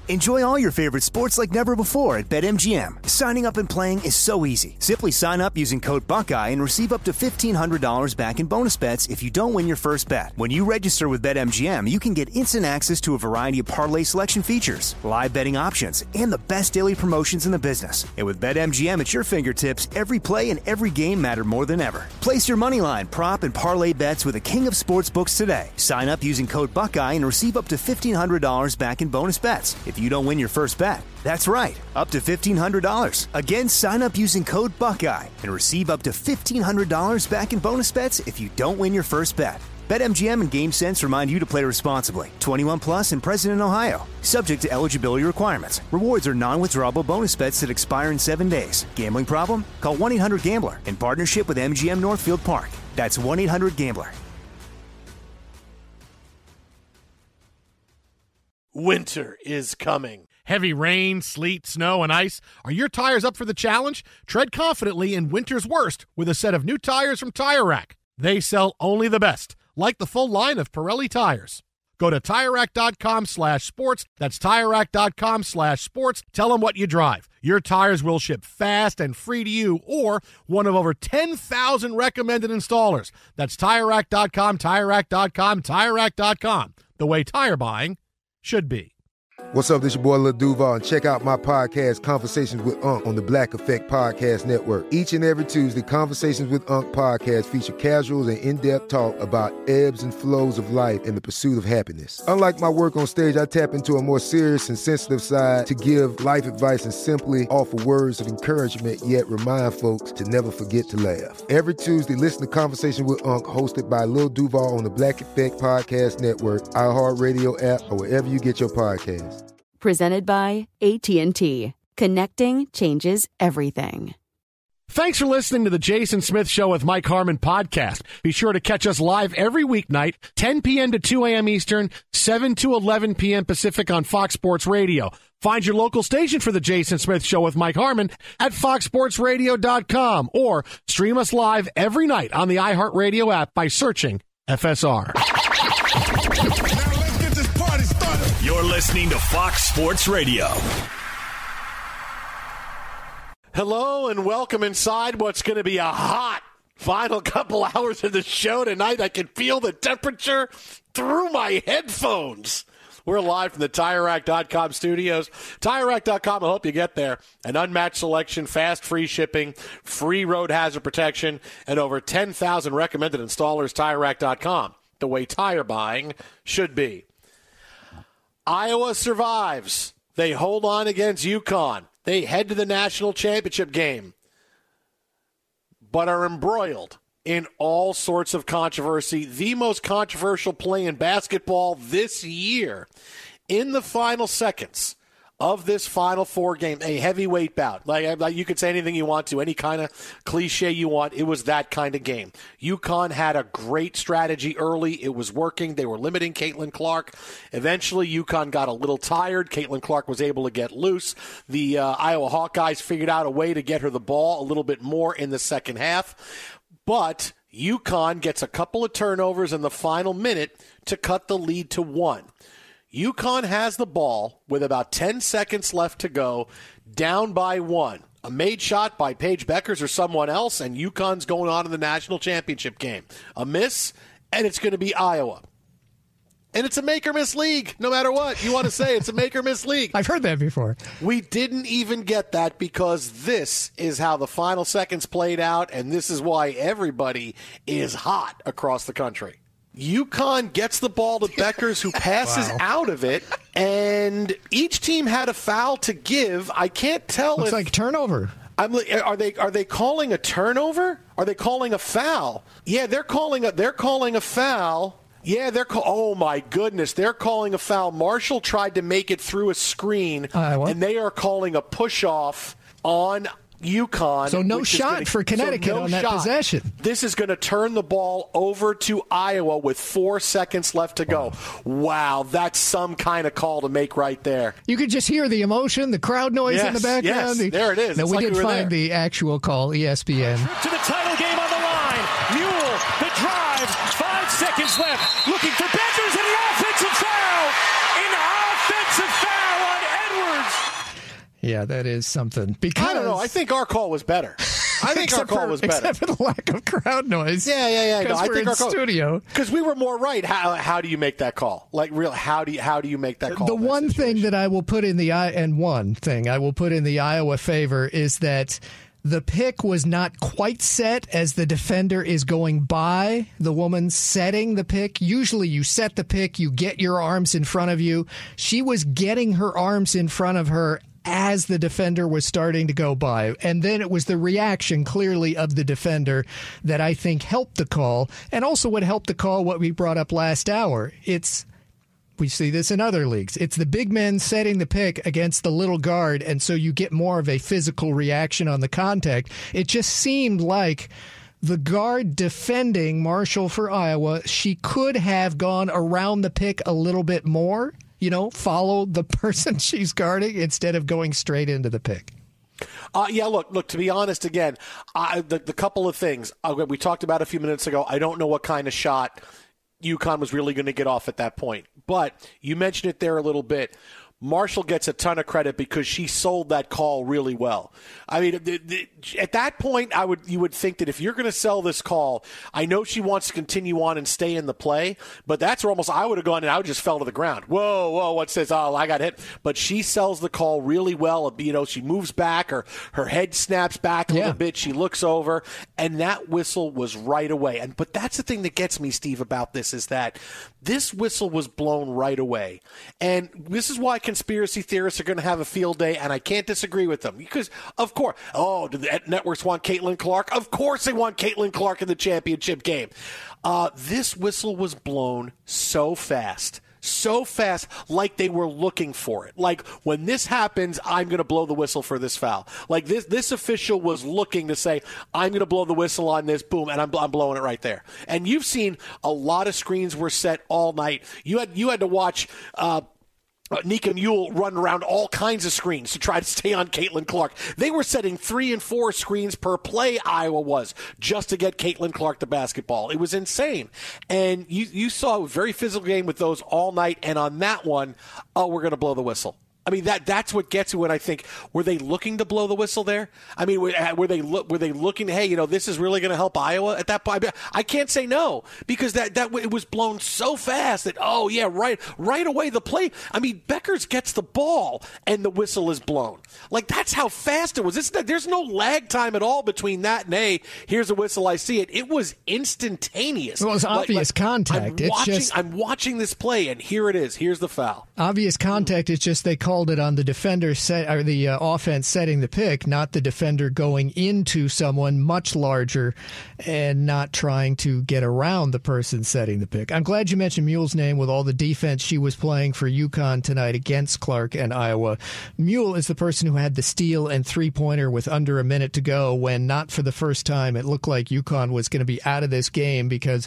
Enjoy all your favorite sports like never before at BetMGM. Signing up and playing is so easy. Simply sign up using code Buckeye and receive up to $1,500 back in bonus bets if you don't win your first bet. When you register with BetMGM, you can get instant access to a variety of parlay selection features, live betting options, and the best daily promotions in the business. And with BetMGM at your fingertips, every play and every game matter more than ever. Place your moneyline, prop, and parlay bets with the king of sportsbooks today. Sign up using code Buckeye and receive up to $1,500 back in bonus bets if you don't win your first bet. That's right, up to $1,500. Again, sign up using code Buckeye and receive up to $1,500 back in bonus bets if you don't win your first bet. BetMGM and GameSense remind you to play responsibly. 21 plus and present in Ohio. Subject to eligibility requirements. Rewards are non-withdrawable bonus bets that expire in 7 days. Gambling problem? Call 1-800-GAMBLER in partnership with MGM Northfield Park. That's 1-800-GAMBLER. Winter is coming. Heavy rain, sleet, snow, and ice. Are your tires up for the challenge? Tread confidently in winter's worst with a set of new tires from Tire Rack. They sell only the best, like the full line of Pirelli tires. Go to TireRack.com/sports. That's TireRack.com/sports. Tell them what you drive. Your tires will ship fast and free to you or one of over 10,000 recommended installers. That's TireRack.com, TireRack.com, TireRack.com. The way tire buying should be. What's up, this your boy Lil Duval, and check out my podcast, Conversations with Unc, on the Black Effect Podcast Network. Each and every Tuesday, Conversations with Unc podcast feature casuals and in-depth talk about ebbs and flows of life and the pursuit of happiness. Unlike my work on stage, I tap into a more serious and sensitive side to give life advice and simply offer words of encouragement, yet remind folks to never forget to laugh. Every Tuesday, listen to Conversation with Unc, hosted by Lil Duval on the Black Effect Podcast Network, iHeartRadio app, or wherever you get your podcasts. Presented by AT&T. Connecting changes everything. Thanks for listening to the Jason Smith Show with Mike Harmon podcast. Be sure to catch us live every weeknight, 10 p.m. to 2 a.m. Eastern, 7 to 11 p.m. Pacific on Fox Sports Radio. Find your local station for the Jason Smith Show with Mike Harmon at foxsportsradio.com or stream us live every night on the iHeartRadio app by searching FSR. You're listening to Fox Sports Radio. Hello and welcome inside what's going to be a hot final couple hours of the show tonight. I can feel the temperature through my headphones. We're live from the TireRack.com studios. TireRack.com will help you get there. An unmatched selection, fast, free shipping, free road hazard protection, and over 10,000 recommended installers. TireRack.com, the way tire buying should be. Iowa survives. They hold on against UConn. They head to the national championship game, but are embroiled in all sorts of controversy. The most controversial play in basketball this year in the final seconds of this Final Four game, a heavyweight bout. Like you could say anything you want to, any kind of cliche you want. It was that kind of game. UConn had a great strategy early. It was working. They were limiting Caitlin Clark. Eventually, UConn got a little tired. Caitlin Clark was able to get loose. The Iowa Hawkeyes figured out a way to get her the ball a little bit more in the second half. But UConn gets a couple of turnovers in the final minute to cut the lead to 1. UConn has the ball with about 10 seconds left to go, down by 1. A made shot by Paige Beckers or someone else, and UConn's going on in the national championship game. A miss, and it's going to be Iowa. And it's a make-or-miss league, no matter what you want to say. It's a make-or-miss league. I've heard that before. We didn't even get that because this is how the final seconds played out, and this is why everybody is hot across the country. UConn gets the ball to Beckers, who passes out of it, and each team had a foul to give. I can't tell. Looks like turnover. Are they calling a turnover? Are they calling a foul? Yeah, they're calling a foul. Yeah, oh my goodness, they're calling a foul. Marshall tried to make it through a screen, and they are calling a push-off on UConn. So no shot for Connecticut on that possession. This is going to turn the ball over to Iowa with 4 seconds left to go. Wow, that's some kind of call to make right there. You could just hear the emotion, the crowd noise in the background. Yes, there it is. No, we did find the actual call, ESPN. To the title game on the line. Mule, the drive, 5 seconds left. Looking for Beckers and the offensive foul. An offensive foul on Yeah, that is something. Because I don't know. I think our call was better. I think our call was better. Except for the lack of crowd noise. Yeah. No, I think our studio. Because we were more right. How do you make that call? Like, real? How do you make that call? The one thing that I will put in the Iowa favor is that the pick was not quite set as the defender is going by the woman setting the pick. Usually you set the pick, you get your arms in front of you. She was getting her arms in front of her as the defender was starting to go by. And then it was the reaction, clearly, of the defender that I think helped the call. And also what helped the call, what we brought up last hour. We see this in other leagues. It's the big men setting the pick against the little guard, and so you get more of a physical reaction on the contact. It just seemed like the guard defending Marshall for Iowa, she could have gone around the pick a little bit more, follow the person she's guarding instead of going straight into the pick. Look, to be honest, again, the couple of things we talked about a few minutes ago, I don't know what kind of shot UConn was really going to get off at that point. But you mentioned it there a little bit. Marshall gets a ton of credit because she sold that call really well. I mean, at that point, you would think that if you're going to sell this call, I know she wants to continue on and stay in the play, but that's where almost I would have gone and I would just fell to the ground. Whoa, what's this? Oh, I got hit. But she sells the call really well. She moves back, her head snaps back a little bit. She looks over, and that whistle was right away. But that's the thing that gets me, Steve, about this is that this whistle was blown right away. And this is why conspiracy theorists are going to have a field day, and I can't disagree with them. Because, of course, do the networks want Caitlin Clark? Of course they want Caitlin Clark in the championship game. This whistle was blown so fast, like they were looking for it. Like, when this happens, I'm going to blow the whistle for this foul. Like, this official was looking to say, I'm going to blow the whistle on this, boom, and I'm blowing it right there. And you've seen a lot of screens were set all night. You had to watch Nika Mule run around all kinds of screens to try to stay on Caitlin Clark. They were setting 3 and 4 screens per play, Iowa was, just to get Caitlin Clark the basketball. It was insane. And you saw a very physical game with those all night, and on that one, we're going to blow the whistle. I mean, that's what gets you when I think, were they looking to blow the whistle there? I mean, were they looking, hey, this is really going to help Iowa at that point? I can't say no, because that it was blown so fast that, right away the play. I mean, Beckers gets the ball and the whistle is blown. Like, that's how fast it was. There's no lag time at all between that and, hey, here's a whistle, I see it. It was instantaneous. Well, it was obvious contact. I'm watching this play, and here it is. Here's the foul. Obvious contact. It's just they called it on the defender or the offense setting the pick, not the defender going into someone much larger and not trying to get around the person setting the pick. I'm glad you mentioned Mule's name with all the defense she was playing for UConn tonight against Clark and Iowa. Mule is the person who had the steal and three-pointer with under a minute to go when, not for the first time, it looked like UConn was going to be out of this game because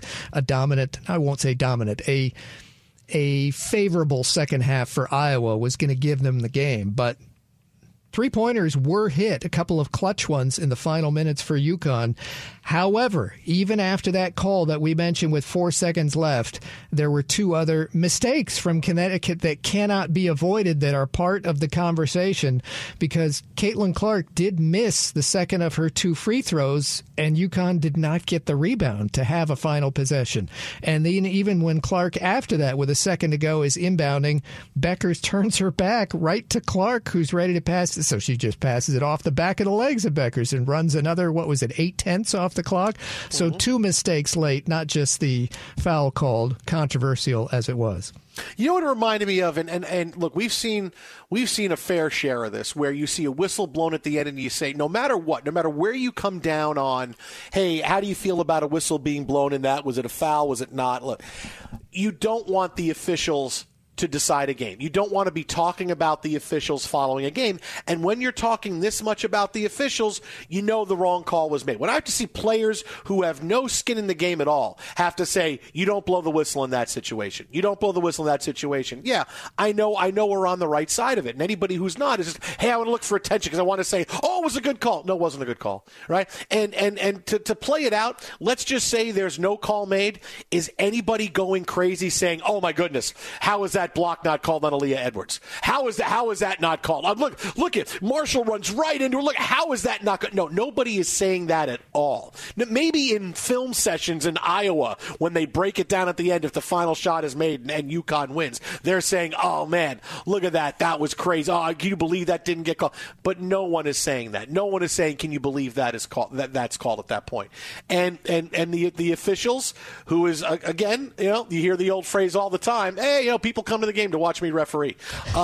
a favorable second half for Iowa was going to give them the game. But three-pointers were hit, a couple of clutch ones in the final minutes for UConn. However, even after that call that we mentioned with 4 seconds left, there were 2 other mistakes from Connecticut that cannot be avoided that are part of the conversation, because Caitlin Clark did miss the second of her 2 free throws, and UConn did not get the rebound to have a final possession. And then even when Clark, after that, with a second to go, is inbounding, Beckers turns her back right to Clark, who's ready to pass it. So she just passes it off the back of the legs of Beckers and runs another, 8/10 off the clock. So 2 mistakes late, not just the foul called, controversial as it was. You know what it reminded me of, and look, we've seen a fair share of this, where you see a whistle blown at the end and you say, no matter what, no matter where you come down on, hey, how do you feel about a whistle being blown in that? Was it a foul? Was it not? Look, you don't want the officials to decide a game. You don't want to be talking about the officials following a game. And when you're talking this much about the officials, you know the wrong call was made. When I have to see players who have no skin in the game at all have to say, you don't blow the whistle in that situation. You don't blow the whistle in that situation. Yeah, I know we're on the right side of it. And anybody who's not is just, hey, I want to look for attention because I want to say, oh, it was a good call. No, it wasn't a good call, right? And to play it out, let's just say there's no call made. Is anybody going crazy saying, oh my goodness, how is that that block not called on Aaliyah Edwards? How is that not called? Look at Marshall runs right into her. Look, how is that not? No, nobody is saying that at all. Maybe in film sessions in Iowa when they break it down at the end, if the final shot is made and UConn wins, they're saying, "Oh man, look at that! That was crazy. Oh, can you believe that didn't get called?" But no one is saying that. No one is saying, "Can you believe that is called? That's called at that point." And the officials, who is again, you hear the old phrase all the time. Hey, people come to the game to watch me referee.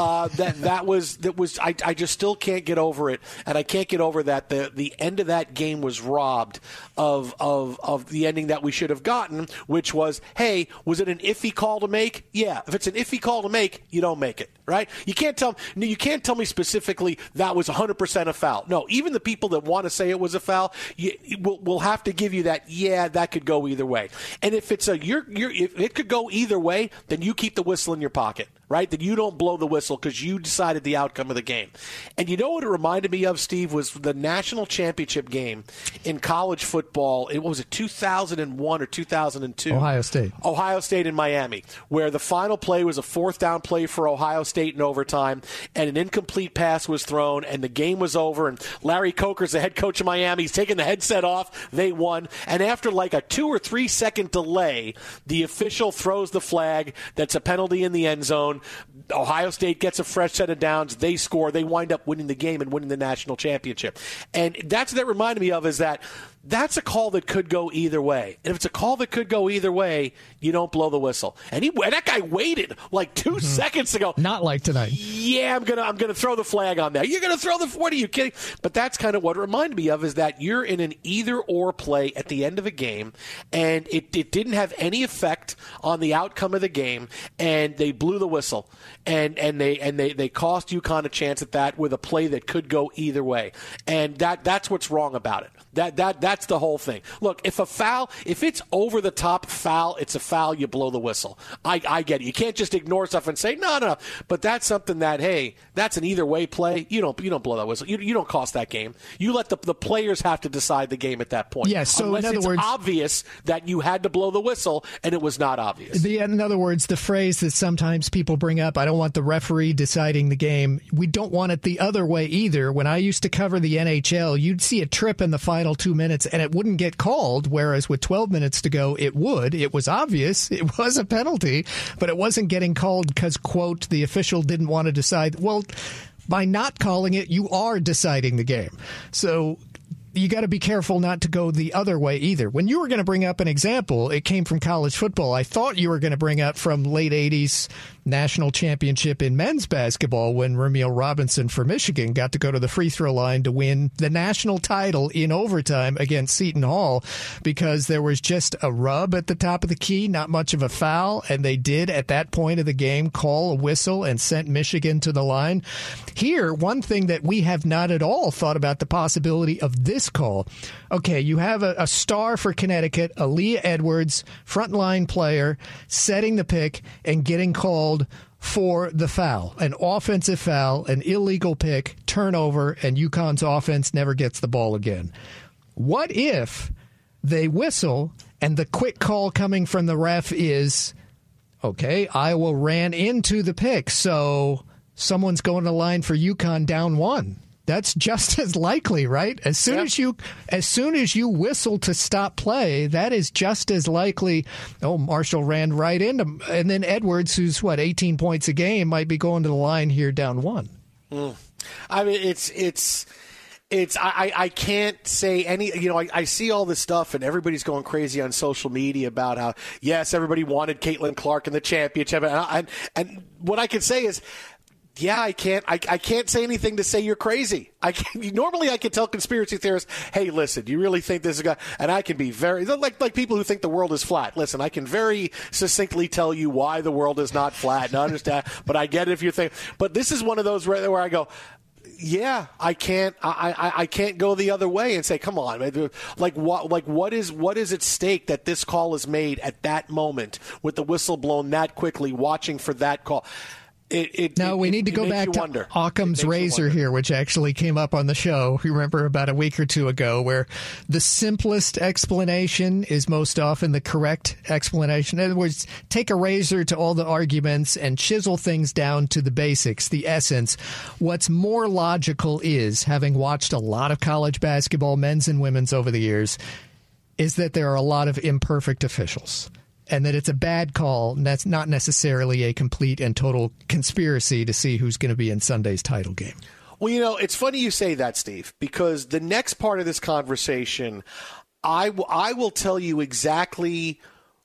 That was. I just still can't get over it, and I can't get over that the end of that game was robbed of the ending that we should have gotten, which was, hey, was it an iffy call to make? Yeah. If it's an iffy call to make, you don't make it, right? You can't tell me specifically that was 100% a foul. No, even the people that want to say it was a foul, we'll have to give you that. Yeah, that could go either way. And if it's if it could go either way, then you keep the whistle in your pocket, right? Then you don't blow the whistle because you decided the outcome of the game. And you know what it reminded me of, Steve, was the national championship game in college football. It was 2001 or 2002. Ohio State in Miami, where the final play was a fourth down play for Ohio State in overtime, and an incomplete pass was thrown, and the game was over, and Larry Coker's the head coach of Miami. He's taking the headset off. They won. And after like a 2 or 3 second delay, the official throws the flag. That's a penalty in the end zone. Ohio State gets a fresh set of downs. They score. They wind up winning the game and winning the national championship. And that's what that reminded me of, is that's a call that could go either way. And if it's a call that could go either way, you don't blow the whistle. And that guy waited like 2 seconds to go. Not like tonight. Yeah, I'm gonna throw the flag on that. You're gonna throw what are you kidding? But that's kind of what it reminded me of, is that you're in an either or play at the end of a game, and it didn't have any effect on the outcome of the game, and they blew the whistle, and they cost UConn a chance at that with a play that could go either way. And that's what's wrong about it. That's the whole thing. Look, if it's over the top foul, it's a foul. You blow the whistle. I get it. You can't just ignore stuff and say no. But that's something that, hey, that's an either way play. You don't blow that whistle. You don't cost that game. You let the players have to decide the game at that point. Yes. So unless in other it's words, obvious that you had to blow the whistle and it was not obvious. In other words, the phrase that sometimes people bring up, I don't want the referee deciding the game. We don't want it the other way either. When I used to cover the NHL, you'd see a trip in the final 2 minutes and it wouldn't get called, whereas with 12 minutes to go, it would. It was obvious. It was a penalty, but it wasn't getting called because, quote, the official didn't want to decide. Well, by not calling it, you are deciding the game. So you got to be careful not to go the other way either. When you were going to bring up an example, it came from college football. I thought you were going to bring up from late 80s national championship in men's basketball when Ramil Robinson for Michigan got to go to the free throw line to win the national title in overtime against Seton Hall because there was just a rub at the top of the key, not much of a foul, and they did at that point of the game call a whistle and sent Michigan to the line. Here, one thing that we have not at all thought about the possibility of this call. Okay, you have a star for Connecticut, Aaliyah Edwards, frontline player, setting the pick and getting called for the foul, an offensive foul, an illegal pick, turnover, and UConn's offense never gets the ball again. What if they whistle and the quick call coming from the ref is, okay, Iowa ran into the pick, so someone's going to line for UConn down 1. That's just as likely, right? As soon as you whistle to stop play, that is just as likely. Oh, Marshall ran right into him. And then Edwards, who's 18 points a game, might be going to the line here down 1. I mean, I can't say any, I see all this stuff and everybody's going crazy on social media about how, yes, everybody wanted Caitlin Clark in the championship. And what I can say is, yeah, I can't say anything to say you're crazy. Normally I can tell conspiracy theorists, hey, listen, you really think this is a guy? And I can be very, like people who think the world is flat. Listen, I can very succinctly tell you why the world is not flat and understand, but I get it if you think, but this is one of those where I go, yeah, I can't go the other way and say, come on, what is at stake that this call is made at that moment with the whistle blown that quickly, watching for that call? we need to go back to Occam's razor here, which actually came up on the show, remember, about a week or two ago, where the simplest explanation is most often the correct explanation. In other words, take a razor to all the arguments and chisel things down to the basics, the essence. What's more logical is, having watched a lot of college basketball, men's and women's over the years, is that there are a lot of imperfect officials. And that it's a bad call, and that's not necessarily a complete and total conspiracy to see who's going to be in Sunday's title game. Well, it's funny you say that, Steve, because the next part of this conversation, I will tell you exactly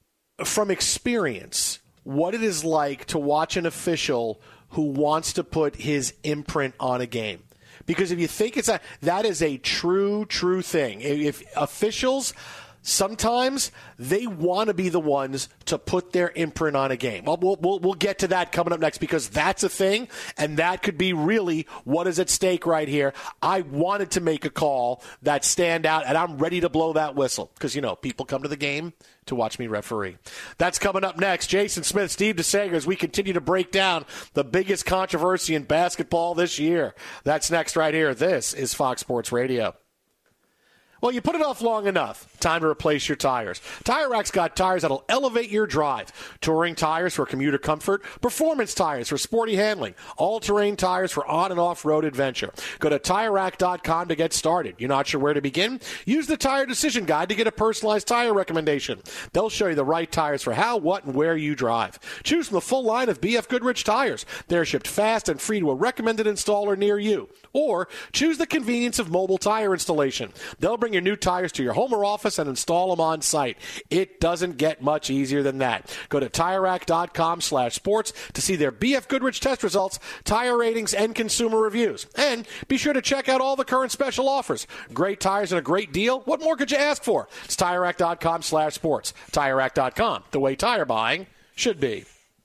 from experience what it is like to watch an official who wants to put his imprint on a game. Because if you think that is a true thing. If officials, sometimes they want to be the ones to put their imprint on a game. Well, we'll get to that coming up next, because that's a thing, and that could be really what is at stake right here. I wanted to make a call that stand out, and I'm ready to blow that whistle because, people come to the game to watch me referee. That's coming up next. Jason Smith, Steve DeSager, as we continue to break down the biggest controversy in basketball this year. That's next right here. This is Fox Sports Radio. Well, you put it off long enough. Time to replace your tires. Tire Rack's got tires that'll elevate your drive. Touring tires for commuter comfort, performance tires for sporty handling, all-terrain tires for on- and off-road adventure. Go to TireRack.com to get started. You're not sure where to begin? Use the Tire Decision Guide to get a personalized tire recommendation. They'll show you the right tires for how, what, and where you drive. Choose from the full line of BF Goodrich tires. They're shipped fast and free to a recommended installer near you. Or choose the convenience of mobile tire installation. They'll bring your new tires to your home or office and install them on site. It doesn't get much easier than that. Go to TireRack.com/sports to see their BF Goodrich test results, tire ratings, and consumer reviews. And be sure to check out all the current special offers. Great tires and a great deal. What more could you ask for? It's TireRack.com/sports. TireRack.com, the way tire buying should be.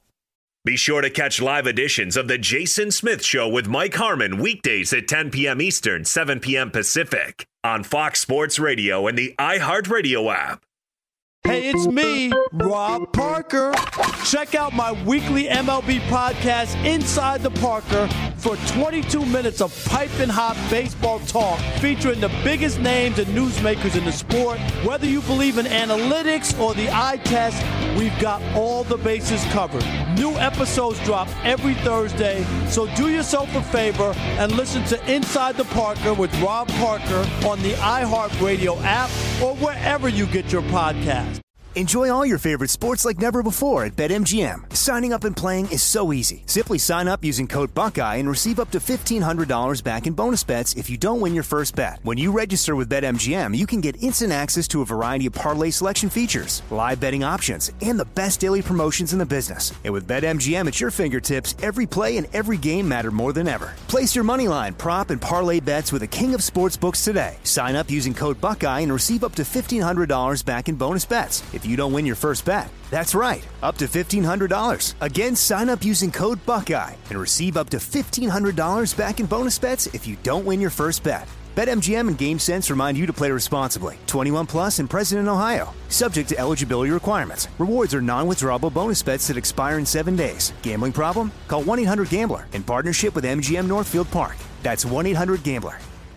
Be sure to catch live editions of The Jason Smith Show with Mike Harmon weekdays at 10 p.m. Eastern, 7 p.m. Pacific on Fox Sports Radio and the iHeartRadio app. Hey, it's me, Rob Parker. Check out my weekly MLB podcast, Inside the Parker, for 22 minutes of piping hot baseball talk featuring the biggest names and newsmakers in the sport. Whether you believe in analytics or the eye test, we've got all the bases covered. New episodes drop every Thursday, so do yourself a favor and listen to Inside the Parker with Rob Parker on the iHeartRadio app or wherever you get your podcast. Enjoy all your favorite sports like never before at BetMGM. Signing up and playing is so easy. Simply sign up using code Buckeye and receive up to $1,500 back in bonus bets if you don't win your first bet. When you register with BetMGM, you can get instant access to a variety of parlay selection features, live betting options, and the best daily promotions in the business. And with BetMGM at your fingertips, every play and every game matter more than ever. Place your moneyline, prop, and parlay bets with the king of sportsbooks today. Sign up using code Buckeye and receive up to $1,500 back in bonus bets if you don't win your first bet. That's right, up to $1,500. Again, sign up using code Buckeye and receive up to $1,500 back in bonus bets if you don't win your first bet. BetMGM and GameSense remind you to play responsibly. 21 plus and present in Ohio. Subject to eligibility requirements. Rewards are non-withdrawable bonus bets that expire in 7 days. Gambling problem? Call 1-800-GAMBLER in partnership with MGM Northfield Park. That's 1-800-GAMBLER.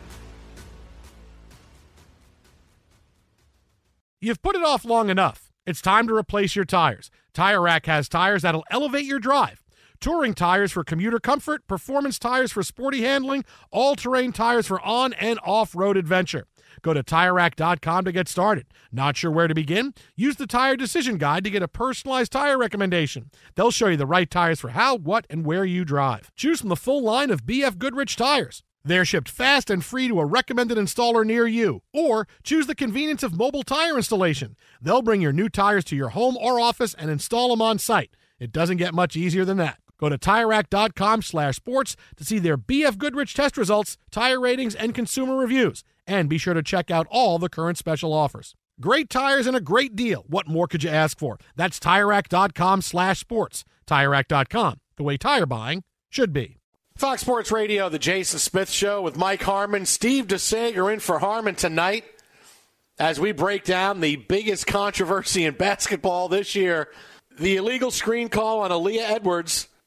You've put it off long enough. It's time to replace your tires. Tire Rack has tires that'll elevate your drive. Touring tires for commuter comfort, performance tires for sporty handling, all-terrain tires for on- and off-road adventure. Go to TireRack.com to get started. Not sure where to begin? Use the Tire Decision Guide to get a personalized tire recommendation. They'll show you the right tires for how, what, and where you drive. Choose from the full line of BF Goodrich tires. They're shipped fast and free to a recommended installer near you. Or choose the convenience of mobile tire installation. They'll bring your new tires to your home or office and install them on site. It doesn't get much easier than that. Go to TireRack.com/sports to see their BF Goodrich test results, tire ratings, and consumer reviews. And be sure to check out all the current special offers. Great tires and a great deal. What more could you ask for? That's TireRack.com/sports. TireRack.com, the way tire buying should be. Fox Sports Radio, the Jason Smith Show with Mike Harmon. Steve DeSager in for Harmon tonight as we break down the biggest controversy in basketball this year, the illegal screen call on Aaliyah Edwards,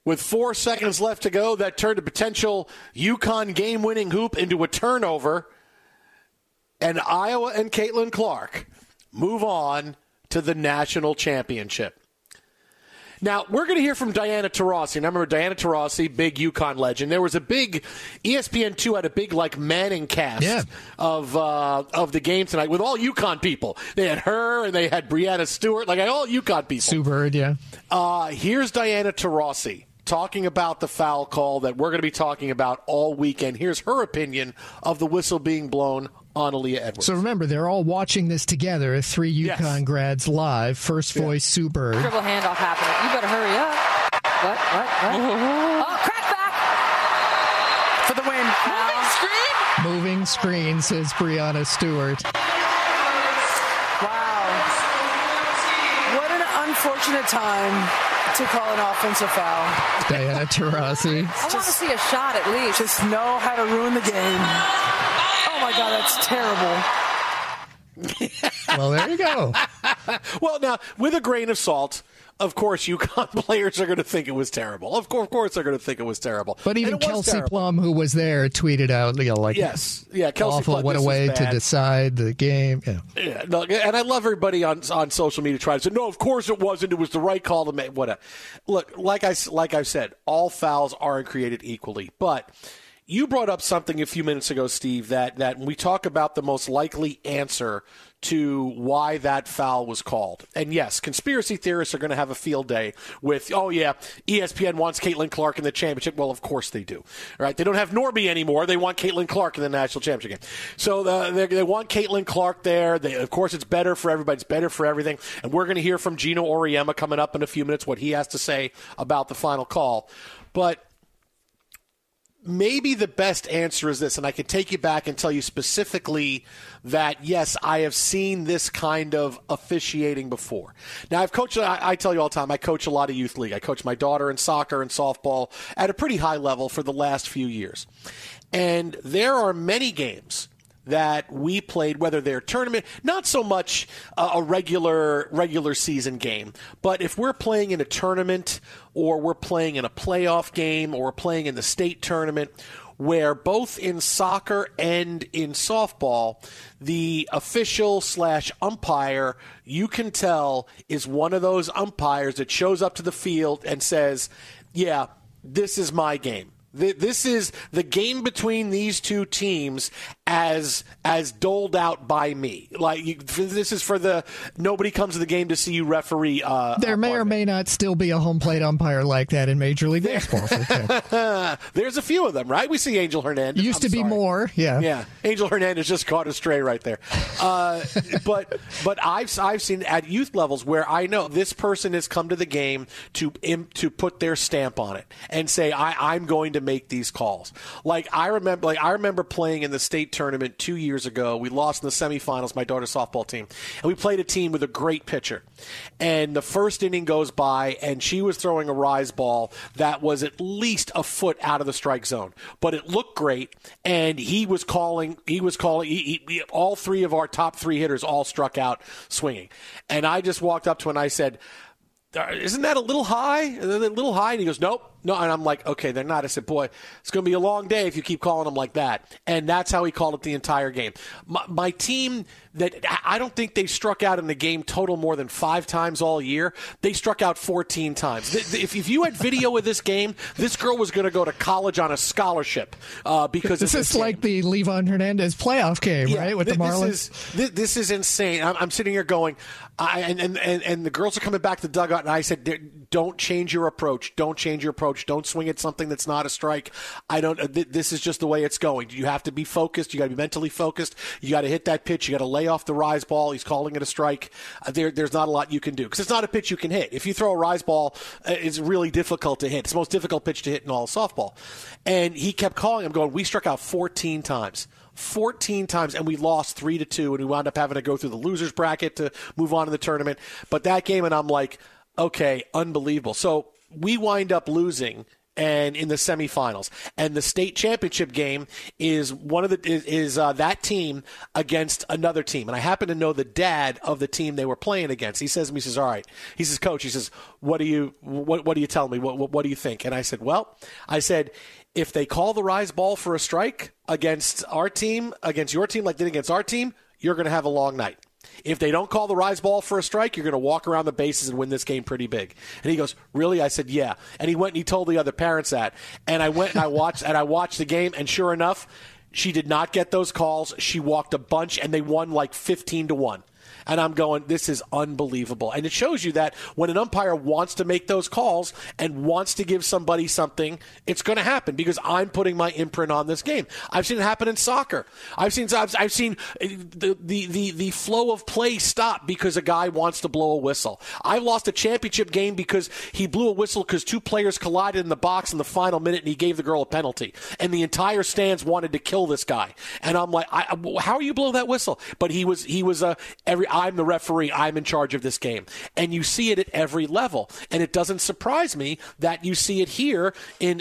with 4 seconds left to go, that turned a potential UConn game-winning hoop into a turnover. And Iowa and Caitlin Clark move on to the national championship. Now, we're going to hear from Diana Taurasi. And I remember Diana Taurasi, big UConn legend. There was a big, ESPN2 had a big, Manning cast of the game tonight with all UConn people. They had her and they had Brianna Stewart, all UConn people. Sue Bird, yeah. Here's Diana Taurasi talking about the foul call that we're going to be talking about all weekend. Here's her opinion of the whistle being blown on Aaliyah Edwards. So remember, they're all watching this together, 3 UConn grads live. First voice, Sue Bird. Dribble handoff happening. You better hurry up. What? Oh, crack back! For the win. Moving screen, says Brianna Stewart. Wow. What an unfortunate time to call an offensive foul. Diana Taurasi. I want to see a shot at least. Just know how to ruin the game. Oh, my God, that's terrible. Well, there you go. Well, now, with a grain of salt, of course, UConn players are going to think it was terrible. Of course, they're going to think it was terrible. But even Kelsey Plum, who was there, tweeted out, yes, Kelsey awful, Plum, what a way to decide the game. Yeah, no, and I love everybody on social media trying to say, no, of course it wasn't. It was the right call to make. Whatever. Look, like I said, all fouls aren't created equally, but you brought up something a few minutes ago, Steve, that when we talk about the most likely answer to why that foul was called. And yes, conspiracy theorists are going to have a field day with, ESPN wants Caitlin Clark in the championship. Well, of course they do. Right? They don't have Norby anymore. They want Caitlin Clark in the national championship game. So they want Caitlin Clark there. Of course, it's better for everybody. It's better for everything. And we're going to hear from Gino Auriemma coming up in a few minutes, what he has to say about the final call. But maybe the best answer is this, and I can take you back and tell you specifically that, yes, I have seen this kind of officiating before. Now, I've coached, I tell you all the time, I coach a lot of youth league. I coach my daughter in soccer and softball at a pretty high level for the last few years. And there are many games that we played, whether they're tournament, not so much a regular season game, but if we're playing in a tournament or we're playing in a playoff game or we're playing in the state tournament, where both in soccer and in softball, the official / umpire, you can tell, is one of those umpires that shows up to the field and says, yeah, this is my game. This is the game between these two teams as doled out by me. This is for the nobody comes to the game to see you referee. There may or may not still be a home plate umpire like that in Major League Baseball. There's a few of them, right? We see Angel Hernandez. Used to be more, yeah. Yeah, Angel Hernandez just caught a stray right there. But I've seen at youth levels where I know this person has come to the game to put their stamp on it and say I'm going to make these calls. I remember playing in the state tournament 2 years ago. We lost in the semifinals, my daughter's softball team, and we played a team with a great pitcher. And the first inning goes by, and she was throwing a rise ball that was at least a foot out of the strike zone, but it looked great. And he was calling. All three of our top 3 hitters all struck out swinging, and I just walked up to him and I said, isn't that a little high? And he goes, nope. No, and I'm like, okay, they're not. I said, boy, it's going to be a long day if you keep calling them like that. And that's how he called it the entire game. My team, that I don't think they struck out in the game total more than 5 times all year. They struck out 14 times. If you had video of this game, this girl was going to go to college on a scholarship because this is like the Levon Hernandez playoff game, right, with the Marlins? This is insane. I'm sitting here going, and the girls are coming back to the dugout, and I said, don't change your approach. Don't change your approach. Don't swing at something that's not a strike. This is just the way it's going. You have to be focused. You got to be mentally focused. You got to hit that pitch. You got to lay off the rise ball. He's calling it a strike. There's not a lot you can do because it's not a pitch you can hit. If you throw a rise ball, it's really difficult to hit. It's the most difficult pitch to hit in all of softball. And he kept calling. I'm going, we struck out 14 times. 14 times, and we lost 3-2, and we wound up having to go through the losers bracket to move on to the tournament. But that game, and I'm like, okay, unbelievable. So we wind up losing, and in the semifinals. And the state championship game is that team against another team. And I happen to know the dad of the team they were playing against. He says to me, he says, all right. He says, Coach, he says, what do you tell me? What do you think? And I said, if they call the rise ball for a strike against our team, against your team, like they did against our team, you're going to have a long night. If they don't call the rise ball for a strike, you're going to walk around the bases and win this game pretty big. And he goes, really? I said, yeah. And he went and he told the other parents that. And I went and I watched the game, and sure enough, she did not get those calls. She walked a bunch, and they won like 15-1. And I'm going, this is unbelievable. And it shows you that when an umpire wants to make those calls and wants to give somebody something, it's going to happen because I'm putting my imprint on this game. I've seen it happen in soccer. I've seen the flow of play stop because a guy wants to blow a whistle. I lost a championship game because he blew a whistle because two players collided in the box in the final minute and he gave the girl a penalty. And the entire stands wanted to kill this guy. And I'm like, how are you blowing that whistle? But I'm the referee. I'm in charge of this game. And you see it at every level. And it doesn't surprise me that you see it here in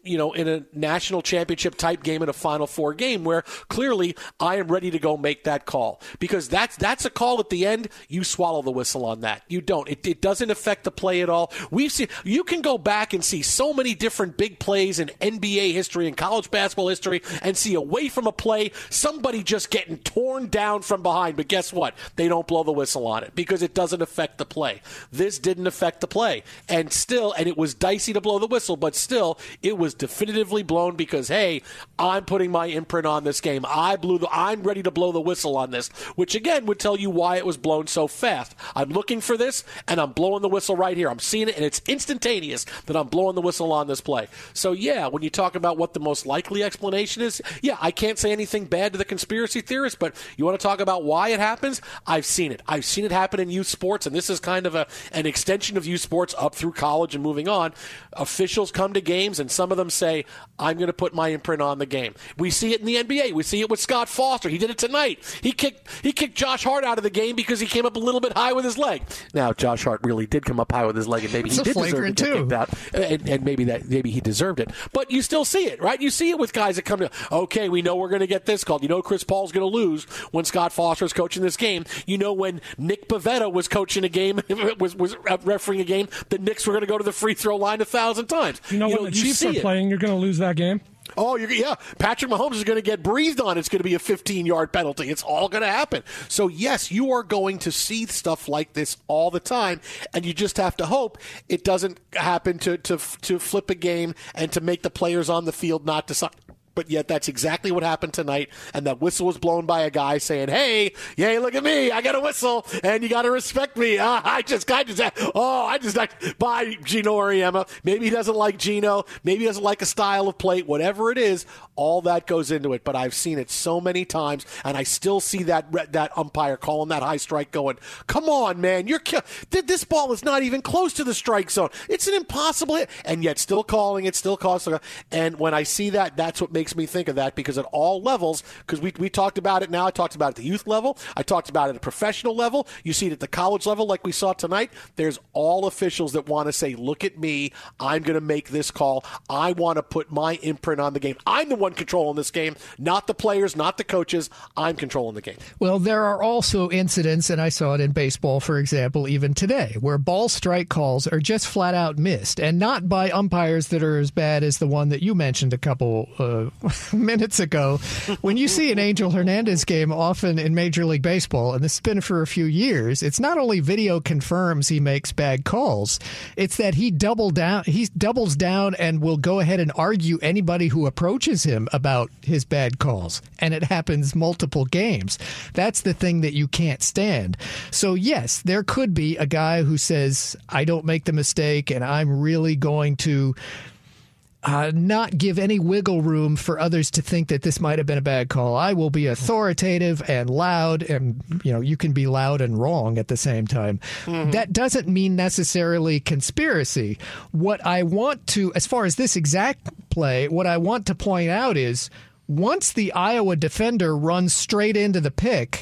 a national championship type game in a Final Four game where clearly I am ready to go make that call. Because that's a call at the end. You swallow the whistle on that. You don't. It doesn't affect the play at all. You can go back and see so many different big plays in NBA history and college basketball history and see away from a play somebody just getting torn down from behind. But guess what? They don't blow the whistle on it because it doesn't affect the play. This didn't affect the play. And it was dicey to blow the whistle, but still, it was definitively blown because, hey, I'm putting my imprint on this game. I'm ready to blow the whistle on this, which again would tell you why it was blown so fast. I'm looking for this, and I'm blowing the whistle right here. I'm seeing it, and it's instantaneous that I'm blowing the whistle on this play. So, yeah, when you talk about what the most likely explanation is, yeah, I can't say anything bad to the conspiracy theorists, but you want to talk about why it happens? I've seen it. I've seen it happen in youth sports, and this is kind of an extension of youth sports up through college and moving on. Officials come to games, and some of them say, I'm going to put my imprint on the game. We see it in the NBA. We see it with Scott Foster. He did it tonight. He kicked Josh Hart out of the game because he came up a little bit high with his leg. Now, Josh Hart really did come up high with his leg, and maybe he did deserve to get kicked out, and maybe he deserved it. But you still see it, right? You see it with guys that come to, okay, we know we're going to get this called. You know Chris Paul's going to lose when Scott Foster's coaching this game. You know when Nick Pavetta was coaching a game, was refereeing a game, the Knicks were going to go to the free throw line 1,000 times. When the Chiefs are playing, you're going to lose that game? Oh, yeah. Patrick Mahomes is going to get breathed on. It's going to be a 15-yard penalty. It's all going to happen. So, yes, you are going to see stuff like this all the time, and you just have to hope it doesn't happen to flip a game and to make the players on the field not decide. But yet that's exactly what happened tonight, and that whistle was blown by a guy saying, hey, look at me, I got a whistle, and you got to respect me. Bye, Gino Auriemma. Maybe he doesn't like Gino. Maybe he doesn't like a style of play. Whatever it is, all that goes into it. But I've seen it so many times, and I still see that umpire calling that high strike going, come on, man, this ball is not even close to the strike zone. It's an impossible hit, and yet still calling it, and when I see that, that's what makes me think of that, because at all levels, because we talked about it now, I talked about it at the youth level, I talked about it at a professional level, you see it at the college level like we saw tonight, there's all officials that want to say, look at me, I'm going to make this call, I want to put my imprint on the game. I'm the one controlling this game, not the players, not the coaches, I'm controlling the game. Well, there are also incidents, and I saw it in baseball, for example, even today, where ball strike calls are just flat out missed, and not by umpires that are as bad as the one that you mentioned a couple minutes ago. When you see an Angel Hernandez game often in Major League Baseball, and this has been for a few years, it's not only video confirms he makes bad calls, it's that he doubles down and will go ahead and argue anybody who approaches him about his bad calls. And it happens multiple games. That's the thing that you can't stand. So yes, there could be a guy who says, I don't make the mistake and I'm really going to not give any wiggle room for others to think that this might have been a bad call. I will be authoritative and loud, and you can be loud and wrong at the same time. Mm-hmm. That doesn't mean necessarily conspiracy. What I want to, as far as this exact play, what I want to point out is once the Iowa defender runs straight into the pick,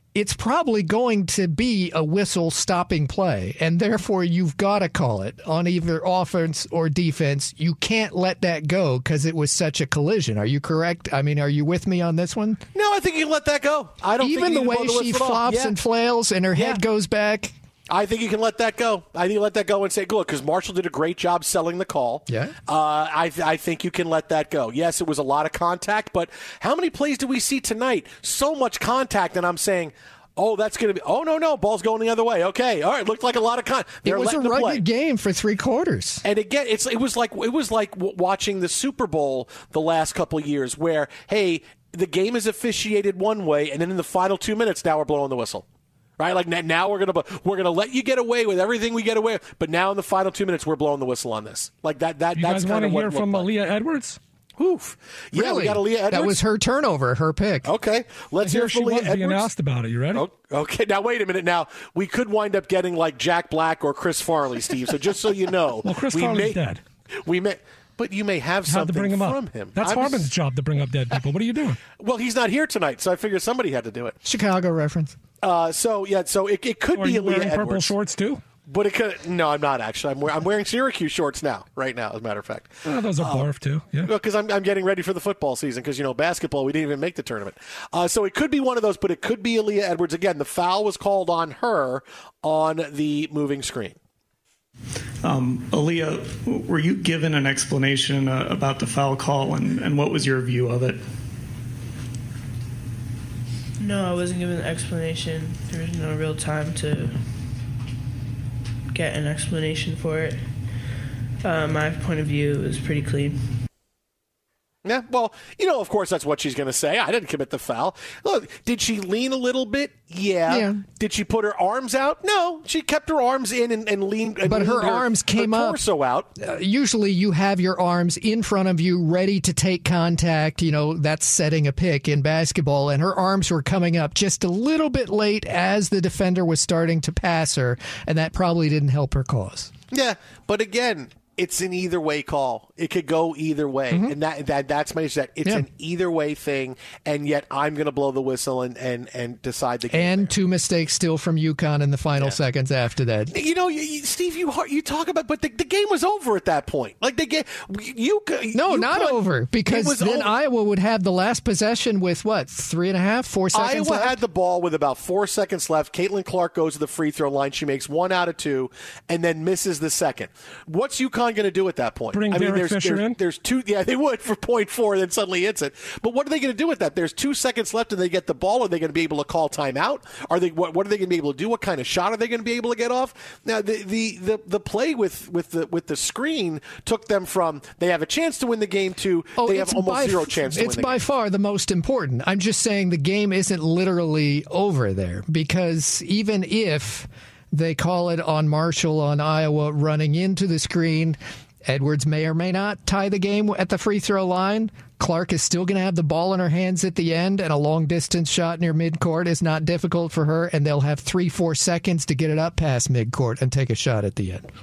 it's probably going to be a whistle stopping play, and therefore you've got to call it on either offense or defense. You can't let that go because it was such a collision. Are you correct? I mean, are you with me on this one? No, I think you can let that go. I don't even think the way she flops and flails and her head goes back. I think you can let that go. I think you let that go and say, look, because Marshall did a great job selling the call. Yeah. I think you can let that go. Yes, it was a lot of contact, but how many plays did we see tonight? So much contact, and I'm saying, oh, that's going to be, oh, no, ball's going the other way. Okay, all right, looked like a lot of contact. It was a rugged game for 3 quarters. And again, it was like watching the Super Bowl the last couple of years where, hey, the game is officiated one way, and then in the final 2 minutes, now we're blowing the whistle. Right, like now we're gonna let you get away with everything we get away with, but now in the final 2 minutes we're blowing the whistle on this. Like that. You that's guys kind of what. You guys want to hear from Aaliyah Edwards? Oof. Yeah, really? We got Aaliyah Edwards. That was her turnover, her pick. Okay, let's hear from Aaliyah Edwards. Being asked about it. You ready? Okay, now wait a minute. Now we could wind up getting like Jack Black or Chris Farley, Steve. So just so you know, well, Chris Farley's dead. But you may have something to bring him from up. him. That's Harmon's job to bring up dead people. What are you doing? Well, he's not here tonight, so I figured somebody had to do it. Chicago reference. So it could be Aaliyah Edwards. Purple shorts too. But it could. No, I'm not actually. I'm wearing Syracuse shorts right now. As a matter of fact. Oh, those are barf too. Yeah. Because I'm getting ready for the football season. Because basketball, we didn't even make the tournament. So it could be one of those, but it could be Aaliyah Edwards again. The foul was called on her on the moving screen. Aaliyah, were you given an explanation about the foul call, and what was your view of it? No, I wasn't given an explanation. There was no real time to get an explanation for it. My point of view is pretty clean. Yeah, well, of course that's what she's going to say. I didn't commit the foul. Look, did she lean a little bit? Yeah. Did she put her arms out? No. She kept her arms in and leaned. But her arms came up. Torso out. Usually you have your arms in front of you ready to take contact. That's setting a pick in basketball. And her arms were coming up just a little bit late as the defender was starting to pass her. And that probably didn't help her cause. Yeah, but again, it's an either way call. It could go either way, and that's my issue. It's an either way thing, and yet I'm going to blow the whistle and decide the game. And there. 2 mistakes still from UConn in the final seconds after that. Steve, you talk about, but the game was over at that point. Like the game, not over because then Iowa would have the last possession with 3.5, 4 seconds. Iowa left? had the ball with about 4 seconds left. Caitlin Clark goes to the free throw line. She makes 1 out of 2, and then misses the second. What's UConn going to do at that point? Derek Fisher in? There's 2. Yeah, they would for 0.4, then suddenly hits it. But what are they going to do with that? There's 2 seconds left, and they get the ball. Are they going to be able to call timeout? Are they? What are they going to be able to do? What kind of shot are they going to be able to get off? Now, the play with the screen took them from they have a chance to win the game to they have almost zero chance to win the game. It's by far the most important. I'm just saying the game isn't literally over there because even if they call it on Marshall on Iowa running into the screen, Edwards may or may not tie the game at the free throw line. Clark is still going to have the ball in her hands at the end, and a long-distance shot near midcourt is not difficult for her, and they'll have 3-4 seconds to get it up past midcourt and take a shot at the end.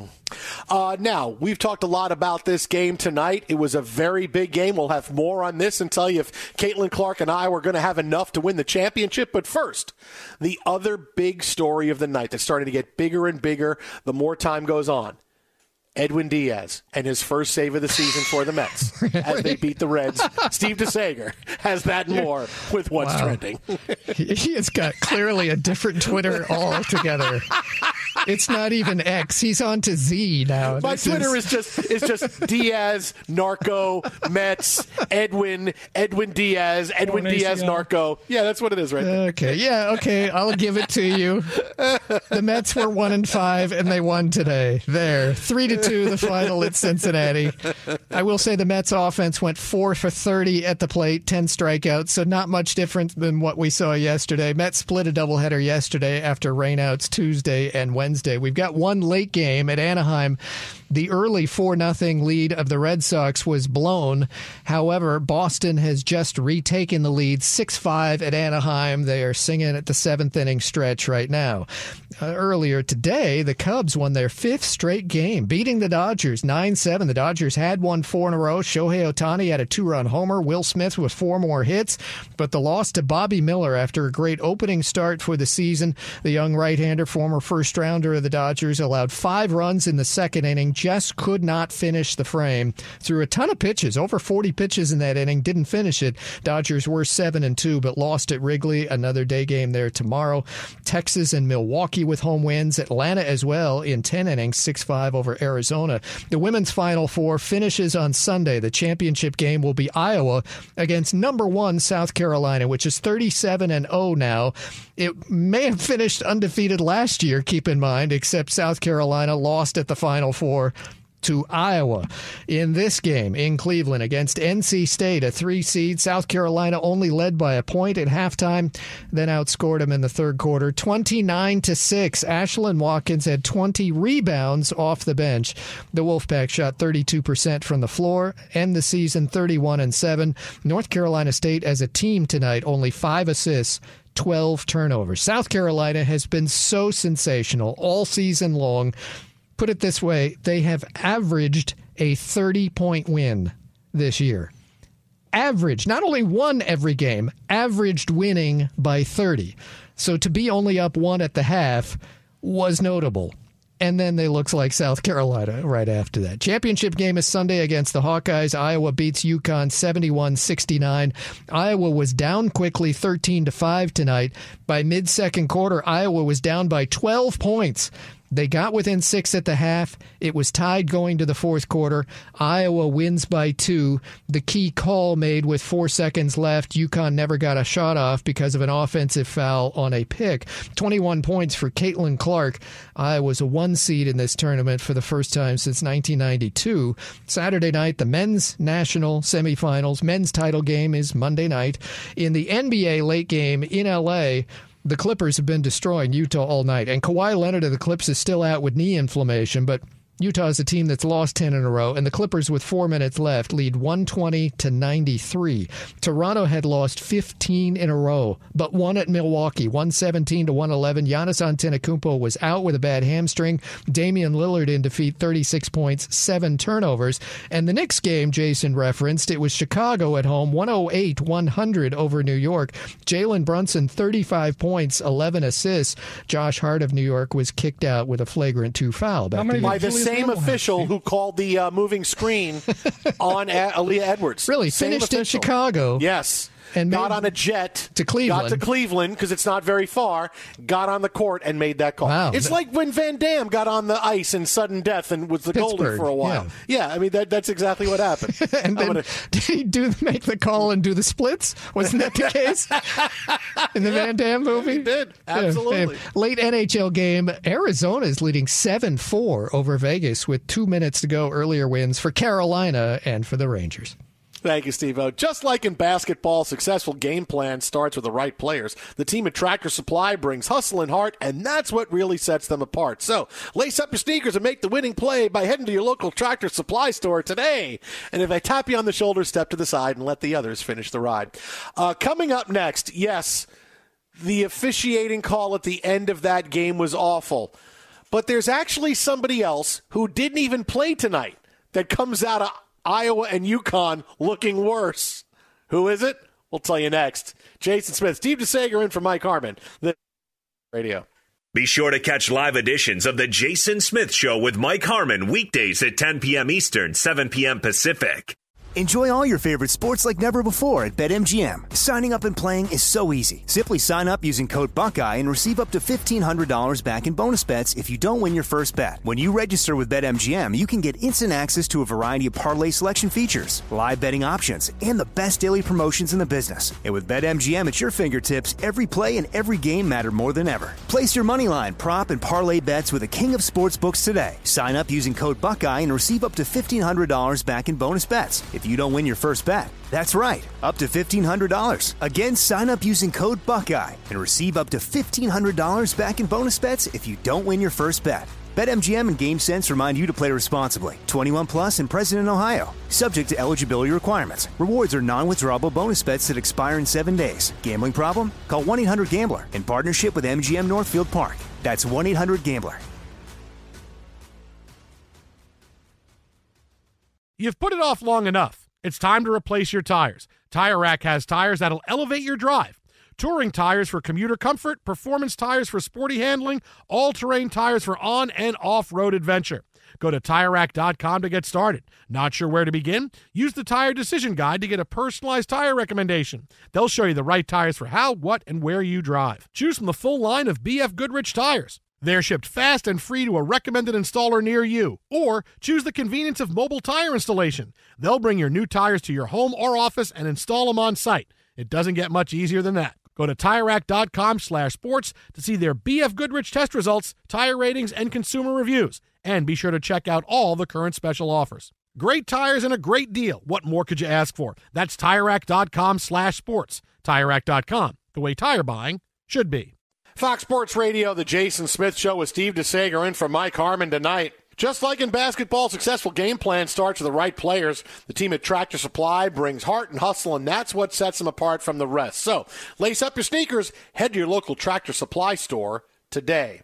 Now, we've talked a lot about this game tonight. It was a very big game. We'll have more on this and tell you if Caitlin Clark and I were going to have enough to win the championship. But first, the other big story of the night that's starting to get bigger and bigger the more time goes on. Edwin Diaz and his first save of the season for the Mets as they beat the Reds. Steve DeSager has that and more with What's Trending. He has got clearly a different Twitter altogether. It's not even X. He's on to Z now. My Twitter is just Diaz, Narco, Mets, Edwin Diaz, Edwin Diaz, Narco. Yeah, that's what it is right there. Okay. I'll give it to you. The Mets were 1-5, and they won today. There. 3-2, the final at Cincinnati. I will say the Mets offense went 4 for 30 at the plate, 10 strikeouts, so not much different than what we saw yesterday. Mets split a doubleheader yesterday after rainouts Tuesday and Wednesday. We've got one late game at Anaheim The early 4-0 lead of the Red Sox was blown. However, Boston has just retaken the lead 6-5 at Anaheim. They are singing at the 7th inning stretch right now. Earlier today, the Cubs won their 5th straight game, beating the Dodgers 9-7. The Dodgers had won 4 in a row. Shohei Ohtani had a 2-run homer. Will Smith with 4 more hits. But the loss to Bobby Miller after a great opening start for the season. The young right-hander, former first-rounder of the Dodgers, allowed 5 runs in the 2nd inning, just could not finish the frame. Threw a ton of pitches, over 40 pitches in that inning, didn't finish it. Dodgers were 7-2, but lost at Wrigley. Another day game there tomorrow. Texas and Milwaukee with home wins. Atlanta as well in 10 innings, 6-5 over Arizona. The women's Final Four finishes on Sunday. The championship game will be Iowa against number 1 South Carolina, which is 37-0 now. It may have finished undefeated last year, keep in mind, except South Carolina lost at the Final Four to Iowa. In this game in Cleveland against NC State, a 3 seed, South Carolina only led by a point at halftime, then outscored them in the third quarter 29-6. Ashlyn Watkins had 20 rebounds off the bench. The Wolfpack shot 32% from the floor, end the season 31-7. North Carolina State as a team tonight, only 5 assists, 12 turnovers. South Carolina has been so sensational all season long. Put it this way, they have averaged a 30-point win this year. Average, not only won every game, averaged winning by 30. So to be only up 1 at the half was notable. And then they looked like South Carolina right after that. Championship game is Sunday against the Hawkeyes. Iowa beats UConn 71-69. Iowa was down quickly 13-5 tonight. By mid-second quarter, Iowa was down by 12 points. They got within 6 at the half. It was tied going to the fourth quarter. Iowa wins by 2. The key call made with 4 seconds left. UConn never got a shot off because of an offensive foul on a pick. 21 points for Caitlin Clark. Iowa's a 1 seed in this tournament for the first time since 1992. Saturday night, the men's national semifinals. Men's title game is Monday night. In the NBA late game in L.A., the Clippers have been destroying Utah all night, and Kawhi Leonard of the Clips is still out with knee inflammation, but Utah is a team that's lost 10 in a row, and the Clippers with 4 minutes left lead 120-93. Toronto had lost 15 in a row, but won at Milwaukee, 117-111. Giannis Antetokounmpo was out with a bad hamstring. Damian Lillard in defeat, 36 points, 7 turnovers. And the Knicks game Jason referenced, it was Chicago at home, 108-100 over New York. Jalen Brunson, 35 points, 11 assists. Josh Hart of New York was kicked out with a flagrant 2 foul. By the same official who called the moving screen on Aaliyah Edwards. Really? Finished in Chicago. Yes. And got on a jet to Cleveland. Got to Cleveland because it's not very far. Got on the court and made that call. Wow. It's like when Van Damme got on the ice in sudden death and was the goalie for a while. Yeah, I mean that's exactly what happened. And then, did he make the call and do the splits? Wasn't that the case in the Van Damme movie? He did, absolutely. Yeah. Late NHL game, Arizona is leading 7-4 over Vegas with 2 minutes to go. Earlier wins for Carolina and for the Rangers. Thank you, Steve-O. Just like in basketball, successful game plan starts with the right players. The team at Tractor Supply brings hustle and heart, and that's what really sets them apart. So lace up your sneakers and make the winning play by heading to your local Tractor Supply store today. And if they tap you on the shoulder, step to the side and let the others finish the ride. Coming up next, yes, the officiating call at the end of that game was awful. But there's actually somebody else who didn't even play tonight that comes out of Iowa and UConn looking worse. Who is it? We'll tell you next. Jason Smith, Steve DeSager in for Mike Harmon. The radio. Be sure to catch live editions of The Jason Smith Show with Mike Harmon weekdays at 10 p.m. Eastern, 7 p.m. Pacific. Enjoy all your favorite sports like never before at BetMGM. Signing up and playing is so easy. Simply sign up using code Buckeye and receive up to $1,500 back in bonus bets if you don't win your first bet. When you register with BetMGM, you can get instant access to a variety of parlay selection features, live betting options, and the best daily promotions in the business. And with BetMGM at your fingertips, every play and every game matter more than ever. Place your moneyline, prop, and parlay bets with the king of sportsbooks today. Sign up using code Buckeye and receive up to $1,500 back in bonus bets if you don't win your first bet. That's right, up to $1,500. Again, sign up using code Buckeye and receive up to $1,500 back in bonus bets if you don't win your first bet. BetMGM and GameSense remind you to play responsibly. 21 plus and present in Ohio. Subject to eligibility requirements. Rewards are non-withdrawable bonus bets that expire in 7 days. Gambling problem? Call 1-800-GAMBLER in partnership with MGM Northfield Park. That's 1-800-GAMBLER. You've put it off long enough. It's time to replace your tires. Tire Rack has tires that'll elevate your drive. Touring tires for commuter comfort, performance tires for sporty handling, all-terrain tires for on- and off-road adventure. Go to TireRack.com to get started. Not sure where to begin? Use the Tire Decision Guide to get a personalized tire recommendation. They'll show you the right tires for how, what, and where you drive. Choose from the full line of BF Goodrich tires. They're shipped fast and free to a recommended installer near you. Or choose the convenience of mobile tire installation. They'll bring your new tires to your home or office and install them on site. It doesn't get much easier than that. Go to TireRack.com/sports to see their BF Goodrich test results, tire ratings, and consumer reviews. And be sure to check out all the current special offers. Great tires and a great deal. What more could you ask for? That's TireRack.com/sports. TireRack.com, the way tire buying should be. Fox Sports Radio, the Jason Smith Show with Steve DeSager in for Mike Harmon tonight. Just like in basketball, successful game plan starts with the right players. The team at Tractor Supply brings heart and hustle, and that's what sets them apart from the rest. So, lace up your sneakers, head to your local Tractor Supply store today.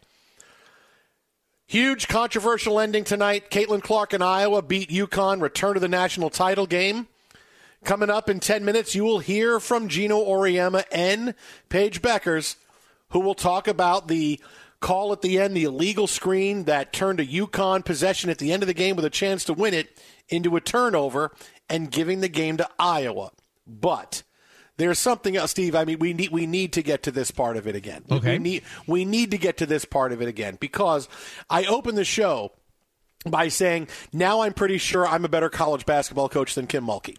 Huge controversial ending tonight. Caitlin Clark in Iowa beat UConn, return to the national title game. Coming up in 10 minutes, you will hear from Gino Auriemma and Paige Beckers, who will talk about the call at the end, the illegal screen that turned a UConn possession at the end of the game with a chance to win it into a turnover and giving the game to Iowa. But there's something else, Steve. I mean, we need to get to this part of it again. Okay. We need to get to this part of it again because I opened the show by saying, now I'm pretty sure I'm a better college basketball coach than Kim Mulkey.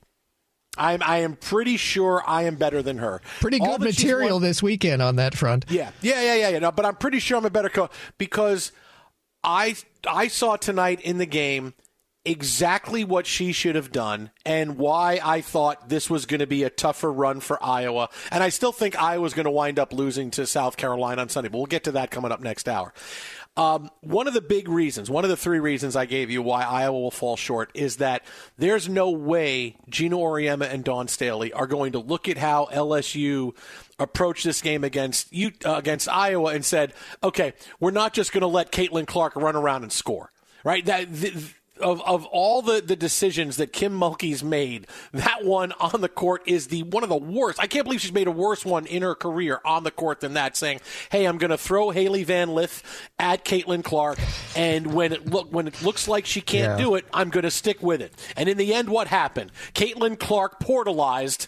I am pretty sure I am better than her. Pretty good material this weekend on that front. Yeah. No, but I'm pretty sure I'm a better coach because I saw tonight in the game exactly what she should have done and why I thought this was going to be a tougher run for Iowa. And I still think Iowa's going to wind up losing to South Carolina on Sunday, but we'll get to that coming up next hour. One of the big reasons, one of the three reasons I gave you why Iowa will fall short is that there's no way Gino Auriemma and Dawn Staley are going to look at how LSU approached this game against Iowa and said, okay, we're not just going to let Caitlin Clark run around and score, right? Of all the decisions that Kim Mulkey's made, that one on the court is one of the worst. I can't believe she's made a worse one in her career on the court than that, saying, hey, I'm going to throw Haley Van Lith at Caitlin Clark, and when it looks like she can't do it, I'm going to stick with it. And in the end, what happened? Caitlin Clark portalized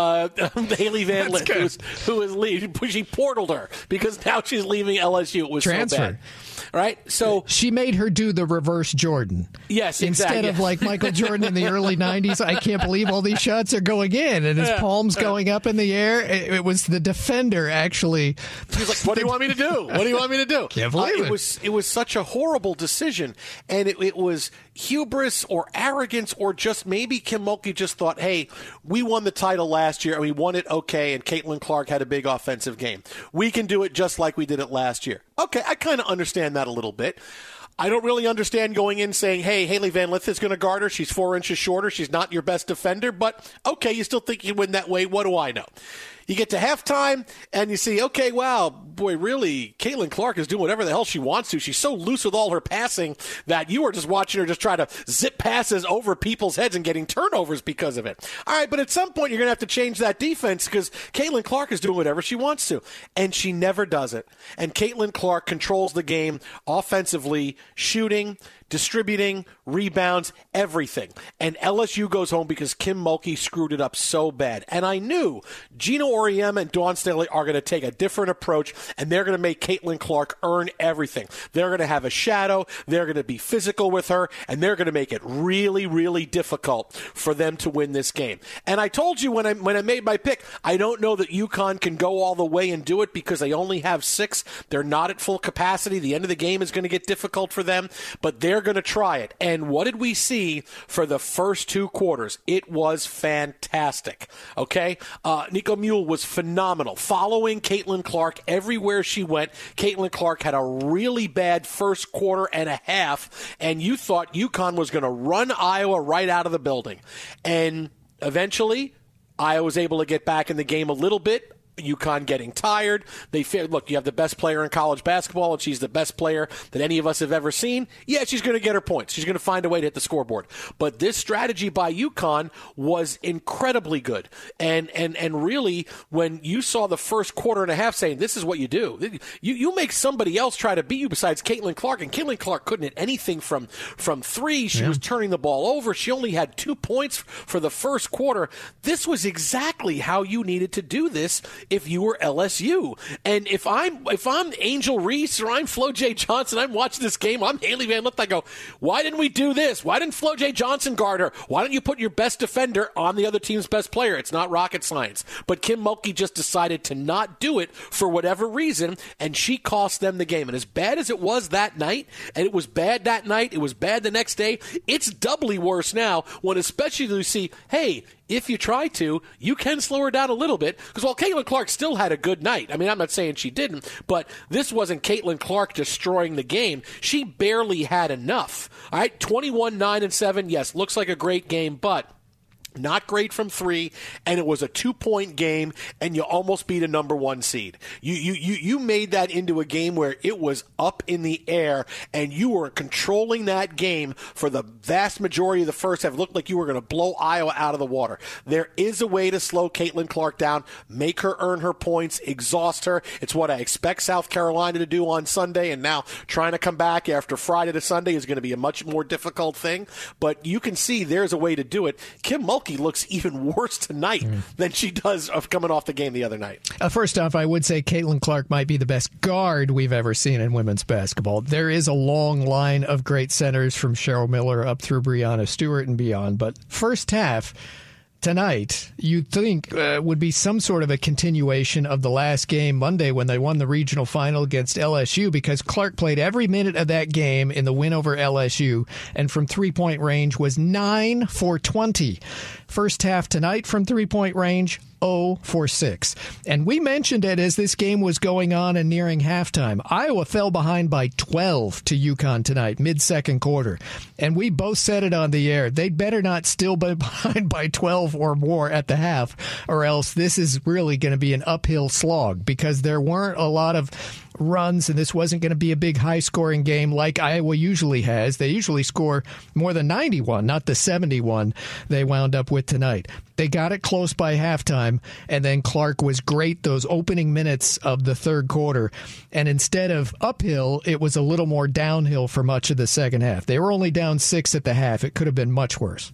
Haley Van Lith, who is leaving. She portaled her because now she's leaving LSU. It was transfer. So bad. Right? So she made her do the reverse Jordan. Yes, exactly. Instead of like Michael Jordan in the early 90s, I can't believe all these shots are going in and his palms going up in the air. It was the defender actually. He's like, what do you want me to do? What do you want me to do? Can't believe it. It was such a horrible decision, and it was hubris or arrogance or just maybe Kim Mulkey just thought, hey, we won the title last year and we won it okay, and Caitlin Clark had a big offensive game. We can do it just like we did it last year. Okay, I kind of understand that a little bit. I don't really understand going in saying, hey, Haley Van Lith is going to guard her. She's 4 inches shorter. She's not your best defender, but okay, you still think you win that way. What do I know? You get to halftime, and you see, okay, wow, boy, really, Caitlin Clark is doing whatever the hell she wants to. She's so loose with all her passing that you are just watching her just try to zip passes over people's heads and getting turnovers because of it. All right, but at some point, you're going to have to change that defense because Caitlin Clark is doing whatever she wants to, and she never does it. And Caitlin Clark controls the game offensively, shooting, distributing, rebounds, everything. And LSU goes home because Kim Mulkey screwed it up so bad. And I knew Gino Auriemma and Dawn Staley are going to take a different approach, and they're going to make Caitlin Clark earn everything. They're going to have a shadow, they're going to be physical with her, and they're going to make it really, really difficult for them to win this game. And I told you when I made my pick, I don't know that UConn can go all the way and do it because they only have 6. They're not at full capacity. The end of the game is going to get difficult for them, but they're they're going to try it. And what did we see for the first 2 quarters? It was fantastic. Okay? Nico Mule was phenomenal. Following Caitlin Clark everywhere she went. Caitlin Clark had a really bad first quarter and a half, and you thought UConn was going to run Iowa right out of the building. And eventually, Iowa was able to get back in the game a little bit. UConn getting tired. Look, you have the best player in college basketball, and she's the best player that any of us have ever seen. Yeah, she's going to get her points. She's going to find a way to hit the scoreboard. But this strategy by UConn was incredibly good. And really, when you saw the first quarter and a half saying, this is what you do. You make somebody else try to beat you besides Caitlin Clark, and Caitlin Clark couldn't hit anything from 3. She was turning the ball over. She only had 2 points for the first quarter. This was exactly how you needed to do this if you were LSU. And if I'm Angel Reese or I'm Flo J. Johnson, I'm watching this game, I'm Haley Van Lith, I go, why didn't we do this? Why didn't Flo J. Johnson guard her? Why don't you put your best defender on the other team's best player? It's not rocket science. But Kim Mulkey just decided to not do it for whatever reason, and she cost them the game. And as bad as it was that night, and it was bad that night, it was bad the next day, it's doubly worse now when especially you see, hey, if you try to, you can slow her down a little bit. Because while Caitlin Clark still had a good night, I mean, I'm not saying she didn't, but this wasn't Caitlin Clark destroying the game. She barely had enough. All right, 21, 9, and 7, yes, looks like a great game, but not great from 3, and it was a 2-point game, and you almost beat a number 1 seed. You made that into a game where it was up in the air, and you were controlling that game for the vast majority of the first half. It looked like you were going to blow Iowa out of the water. There is a way to slow Caitlin Clark down, make her earn her points, exhaust her. It's what I expect South Carolina to do on Sunday, and now trying to come back after Friday to Sunday is going to be a much more difficult thing, but you can see there's a way to do it. Kim Mulkey looks even worse tonight than she does of coming off the game the other night. First off, I would say Caitlin Clark might be the best guard we've ever seen in women's basketball. There is a long line of great centers from Cheryl Miller up through Breanna Stewart and beyond, but first half tonight, you'd think would be some sort of a continuation of the last game Monday when they won the regional final against LSU, because Clark played every minute of that game in the win over LSU, and from three-point range was 9 for 20. First half tonight from three-point range, 0 for 6. And we mentioned it as this game was going on and nearing halftime. Iowa fell behind by 12 to UConn tonight, mid-second quarter. And we both said it on the air. They'd better not still be behind by 12 or more at the half, or else this is really going to be an uphill slog, because there weren't a lot of runs, and this wasn't going to be a big high-scoring game like Iowa usually has. They usually score more than 91, not the 71 they wound up with tonight. They got it close by halftime, and then Clark was great those opening minutes of the third quarter. And instead of uphill, it was a little more downhill for much of the second half. They were only down 6 at the half. It could have been much worse.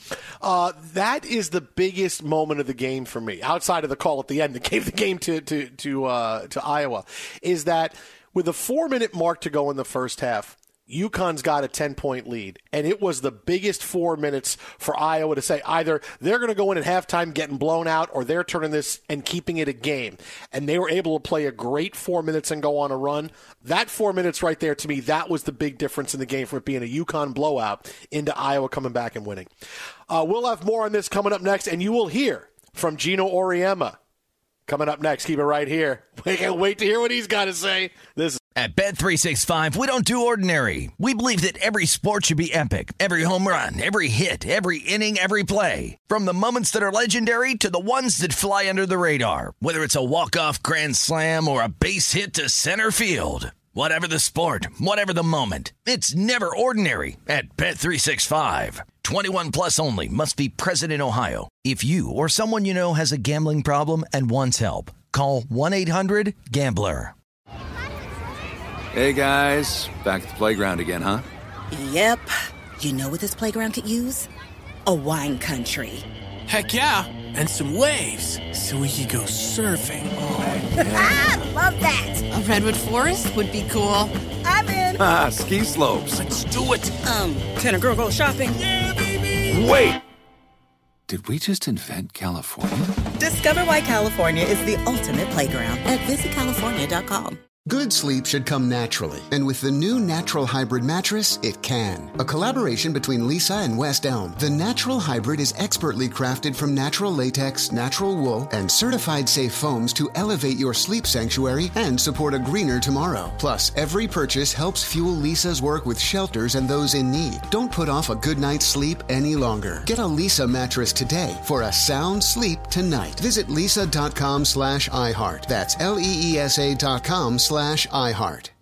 That is the biggest moment of the game for me, outside of the call at the end that gave the game to Iowa, is that with a 4-minute mark to go in the first half, UConn's got a 10-point lead, and it was the biggest 4 minutes for Iowa to say either they're going to go in at halftime getting blown out, or they're turning this and keeping it a game. And they were able to play a great 4 minutes and go on a run. That 4 minutes right there, to me, that was the big difference in the game from it being a UConn blowout into Iowa coming back and winning. We'll have more on this coming up next, and you will hear from Gino Auriemma coming up next. Keep it right here. We can't wait to hear what he's got to say. This At Bet365, we don't do ordinary. We believe that every sport should be epic. Every home run, every hit, every inning, every play. From the moments that are legendary to the ones that fly under the radar. Whether it's a walk-off grand slam or a base hit to center field. Whatever the sport, whatever the moment, it's never ordinary at Bet365. 21 plus only. Must be present in Ohio. If you or someone you know has a gambling problem and wants help, call 1-800-GAMBLER. Hey guys, back at the playground again, huh? Yep. You know what this playground could use? A wine country. Heck yeah, and some waves so we could go surfing. Oh, yeah. Ah, love that. A redwood forest would be cool. I'm in. Ah, ski slopes. Let's do it. Can a girl go shopping? Yeah, baby. Wait! Did we just invent California? Discover why California is the ultimate playground at visitcalifornia.com. Good sleep should come naturally, and with the new Natural Hybrid mattress, it can. A collaboration between Lisa and West Elm, the Natural Hybrid is expertly crafted from natural latex, natural wool, and certified safe foams to elevate your sleep sanctuary and support a greener tomorrow. Plus, every purchase helps fuel Lisa's work with shelters and those in need. Don't put off a good night's sleep any longer. Get a Lisa mattress today for a sound sleep tonight. Visit lisa.com/iHeart. That's LEESA.com/iHeart.